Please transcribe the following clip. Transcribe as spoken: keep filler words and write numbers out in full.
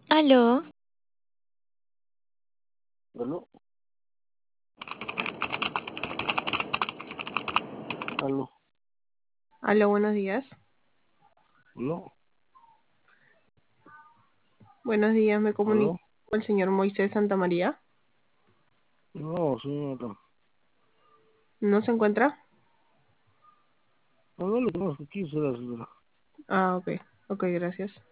Aló, Aló, aló, Aló, buenos días. aló, Buenos días, me comunico aló. con el señor Moisés Santamaría. No, señora. ¿No se encuentra? No, no le conozco. ¿Quién será, señora? Ah, ok. Ok, gracias.